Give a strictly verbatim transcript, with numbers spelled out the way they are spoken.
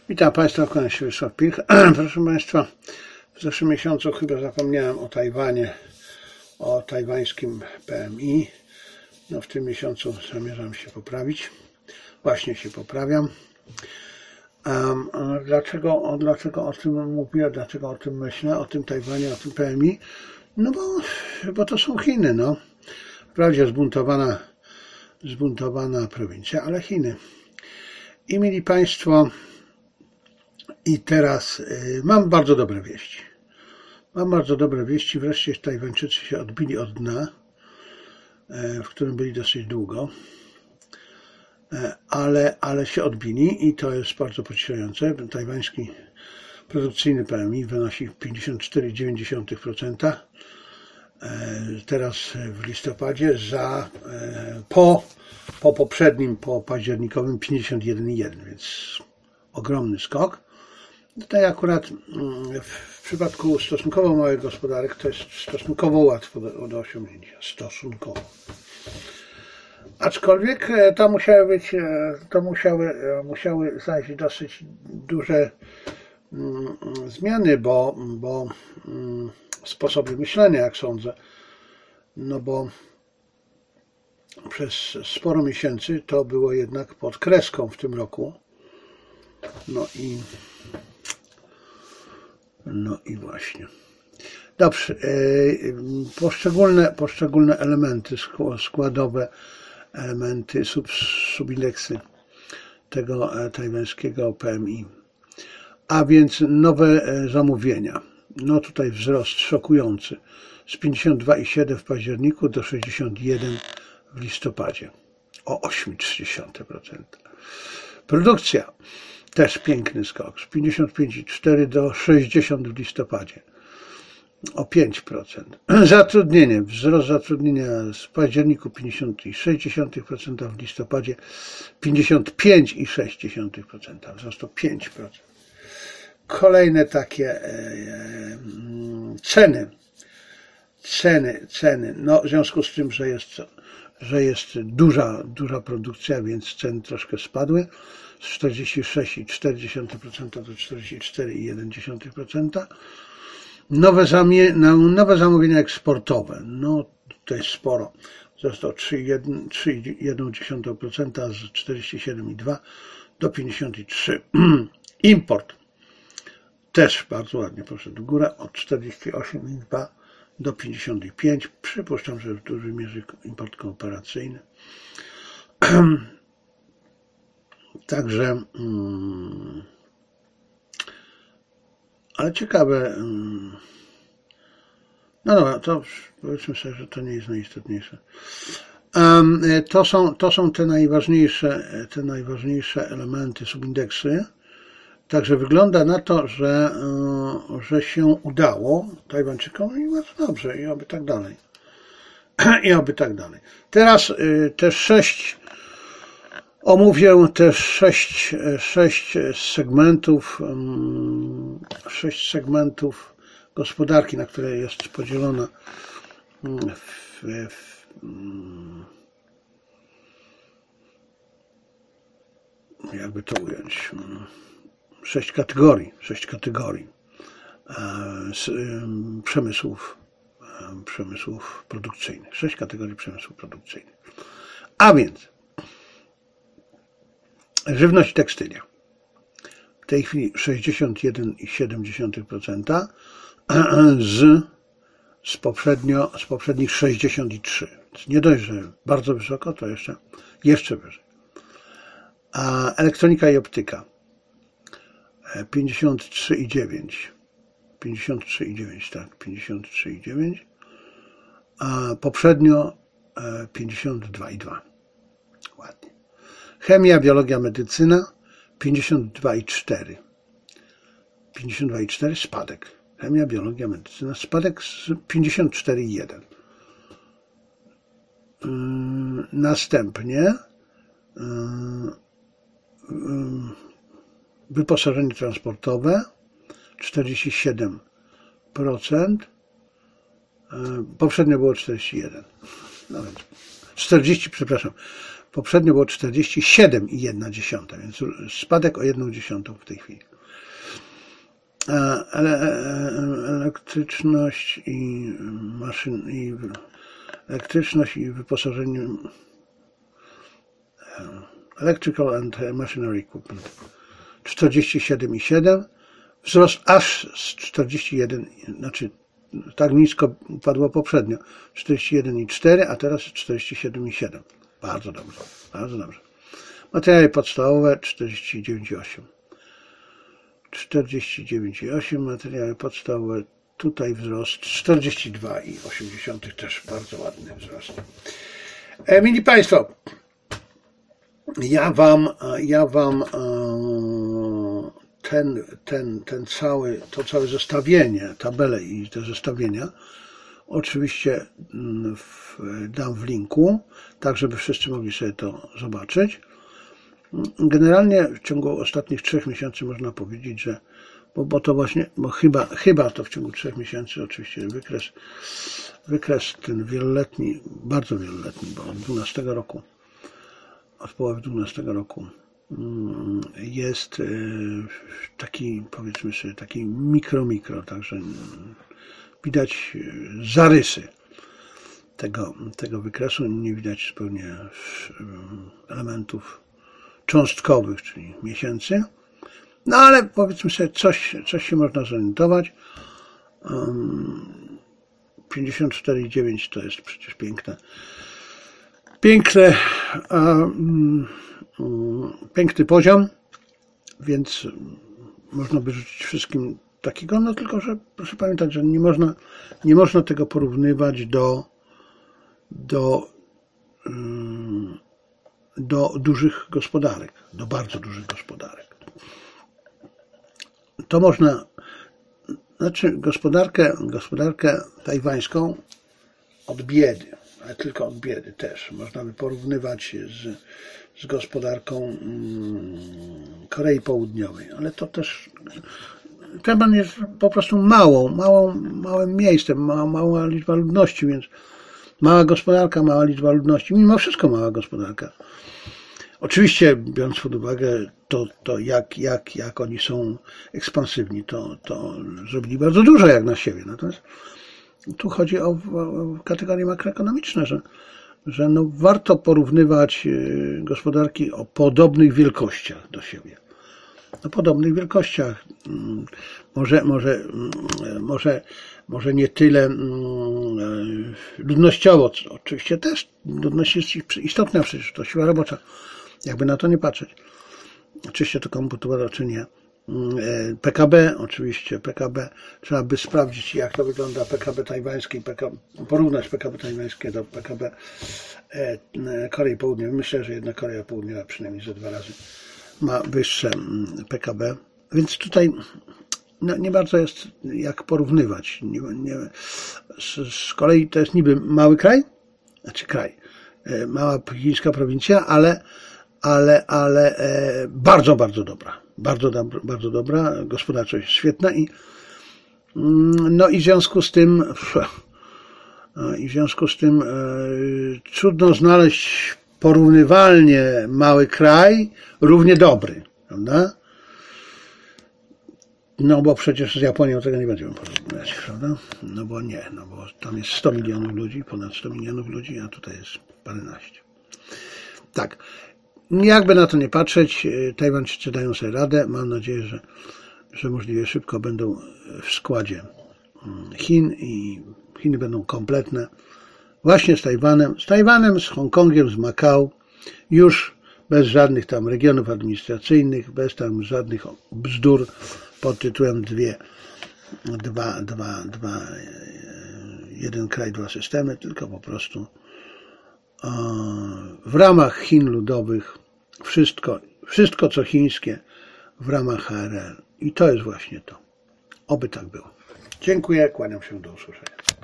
Witam Państwa, kłaniam się Wiesław Pilch. Proszę Państwa, w zeszłym miesiącu chyba zapomniałem o Tajwanie, o tajwańskim P M I. No w tym miesiącu zamierzam się poprawić. Właśnie się poprawiam. Um, dlaczego, dlaczego o tym mówię, dlaczego o tym myślę, o tym Tajwanie, o tym P M I? No bo, bo to są Chiny, no. Wprawdzie zbuntowana, zbuntowana prowincja, ale Chiny. I mieli Państwo, i teraz y, mam bardzo dobre wieści. Mam bardzo dobre wieści. Wreszcie Tajwańczycy się odbili od dna, y, w którym byli dosyć długo, y, ale, ale się odbili i to jest bardzo pocieszające. Tajwański produkcyjny P M I wynosi pięćdziesiąt cztery przecinek dziewięć procent. Y, teraz w listopadzie za, y, po, po poprzednim, po październikowym pięćdziesiąt jeden przecinek jeden, więc ogromny skok. Tutaj akurat w przypadku stosunkowo małych gospodarek to jest stosunkowo łatwo do, do osiągnięcia. Stosunkowo. Aczkolwiek to musiały być, to musiały, musiały zajść dosyć duże zmiany, bo, bo sposoby myślenia, jak sądzę. No bo przez sporo miesięcy to było jednak pod kreską w tym roku. No i No i właśnie. Dobrze. Poszczególne, poszczególne elementy składowe, elementy, sub, subindeksy tego tajwańskiego P M I. A więc nowe zamówienia. No tutaj wzrost szokujący. Z pięćdziesiąt dwa przecinek siedem w październiku do sześćdziesiąt jeden w listopadzie. O osiem przecinek trzy procent. Produkcja. Też piękny skok, z pięćdziesiąt pięć przecinek cztery do sześćdziesiąt w listopadzie, o pięć procent. Zatrudnienie, wzrost zatrudnienia z październiku pięćdziesiąt sześć przecinek sześć procent, w listopadzie pięćdziesiąt pięć przecinek sześć procent, wzrost o pięć procent. Kolejne takie e, ceny, ceny, ceny, no w związku z tym, że jest, że jest duża, duża produkcja, więc ceny troszkę spadły. Z czterdzieści sześć przecinek cztery procent do czterdzieści cztery przecinek jeden procent. Nowe, zamie, nowe zamówienia eksportowe, no to jest sporo. Zostało trzy przecinek jeden procent z czterdzieści siedem przecinek dwa do pięćdziesiąt trzy procent. Import też bardzo ładnie poszedł w górę, od czterdzieści osiem przecinek dwa do pięćdziesiąt pięć procent. Przypuszczam, że w dużej mierze import kooperacyjny. Także, um, ale ciekawe, um, no dobra, to powiedzmy sobie, że to nie jest najistotniejsze. Um, to są, to są te najważniejsze, te najważniejsze elementy, subindeksy. Także wygląda na to, że, um, że się udało Tajwańczykom i bardzo dobrze, i oby tak dalej. I oby tak dalej. Teraz y, te sześć Omówię też sześć, sześć segmentów, sześć segmentów gospodarki, na które jest podzielona w, w, jakby to ująć, sześć kategorii, sześć kategorii przemysłów, przemysłów produkcyjnych, sześć kategorii przemysłów produkcyjnych. A więc żywność i tekstylia. W tej chwili sześćdziesiąt jeden przecinek siedem procent z, z, poprzednio, z poprzednich sześćdziesiąt trzy procent. Nie dość, że bardzo wysoko, to jeszcze, jeszcze wyżej. A elektronika i optyka pięćdziesiąt trzy przecinek dziewięć. pięćdziesiąt trzy przecinek dziewięć, tak, pięćdziesiąt trzy przecinek dziewięć. A poprzednio pięćdziesiąt dwa przecinek dwa. Ładnie. Chemia, biologia, medycyna pięćdziesiąt dwa przecinek cztery. pięćdziesiąt dwa przecinek cztery spadek. Chemia, biologia, medycyna spadek z pięćdziesiąt cztery przecinek jeden. Yy, następnie yy, yy, wyposażenie transportowe czterdzieści siedem procent. Yy, poprzednio było czterdzieści jeden procent. No więc czterdzieści, przepraszam. Poprzednio było czterdzieści siedem i jedna dziesiąta, więc spadek o jedną dziesiątą w tej chwili. Ale elektryczność i maszyn, i elektryczność i wyposażenie Electrical and Machinery Equipment czterdzieści siedem i siedem, wzrost aż z czterdzieści jeden, znaczy tak nisko padło poprzednio, czterdzieści jeden i cztery, a teraz czterdzieści siedem i siedem. Bardzo dobrze, bardzo dobrze. Materiały podstawowe czterdzieści dziewięć i osiem. czterdzieści dziewięć i osiem, materiały podstawowe, tutaj wzrost czterdzieści dwa i osiem, też bardzo ładny wzrost. E, mili Państwo, ja Wam, ja wam ten, ten, ten cały, to całe zestawienie, tabele i te zestawienia oczywiście w, dam w linku, tak żeby wszyscy mogli sobie to zobaczyć. Generalnie w ciągu ostatnich trzech miesięcy można powiedzieć, że bo, bo to właśnie, bo chyba, chyba to w ciągu trzech miesięcy oczywiście wykres, wykres ten wieloletni, bardzo wieloletni, bo od dwunastego roku, od połowy dwunastego roku jest taki, powiedzmy sobie, taki mikro, mikro, także widać zarysy tego, tego wykresu, nie widać zupełnie elementów cząstkowych, czyli miesięcy. No ale powiedzmy sobie, coś, coś się można zorientować. pięćdziesiąt cztery i dziewięć to jest przecież piękne. Piękne, um, um, piękny poziom, więc można by rzucić wszystkim takiego, no tylko że proszę pamiętać, że nie można, nie można tego porównywać do, do, um, do dużych gospodarek, do bardzo dużych gospodarek. To można, znaczy gospodarkę, gospodarkę tajwańską od biedy, ale tylko od biedy też. Można by porównywać z, z gospodarką Korei Południowej, ale to też Tajwan jest po prostu małą, małą, małym miejscem, mała, mała liczba ludności, więc mała gospodarka, mała liczba ludności, mimo wszystko mała gospodarka. Oczywiście, biorąc pod uwagę to, to jak, jak, jak oni są ekspansywni, to, to zrobili bardzo dużo jak na siebie. Natomiast tu chodzi o, o kategorie makroekonomiczne, że, że no warto porównywać gospodarki o podobnych wielkościach do siebie. O podobnych wielkościach. Może, może, może, może nie tyle ludnościowo, oczywiście też ludność jest istotna, przecież to siła robocza. Jakby na to nie patrzeć. Oczywiście to komputowe czy nie. P K B, oczywiście P K B. Trzeba by sprawdzić, jak to wygląda P K B tajwańskie, P K B, porównać P K B tajwańskie do P K B Korei Południowej. Myślę, że jedna Korea Południowa przynajmniej ze dwa razy ma wyższe P K B. Więc tutaj no, nie bardzo jest jak porównywać. Nie, nie, z, z kolei to jest niby mały kraj, znaczy kraj, mała chińska prowincja, ale ale, ale e, bardzo, bardzo dobra. Bardzo, bardzo dobra. Gospodarczość jest świetna i no i w związku z tym i w związku z tym e, trudno znaleźć porównywalnie mały kraj równie dobry, prawda? No bo przecież z Japonią tego nie będziemy porównywać, prawda? No bo nie, no bo tam jest sto milionów ludzi, ponad sto milionów ludzi, a tutaj jest paręnaście. Tak. Jakby na to nie patrzeć, Tajwańczycy dają sobie radę. Mam nadzieję, że, że możliwie szybko będą w składzie Chin i Chiny będą kompletne. Właśnie z Tajwanem, z Tajwanem, z Hongkongiem, z Makao, już bez żadnych tam regionów administracyjnych, bez tam żadnych bzdur pod tytułem dwie, dwa, dwa, dwa, jeden kraj, dwa systemy, tylko po prostu w ramach Chin Ludowych wszystko, wszystko co chińskie w ramach H R L. I to jest właśnie to. Oby tak było. Dziękuję, kłaniam się, do usłyszenia.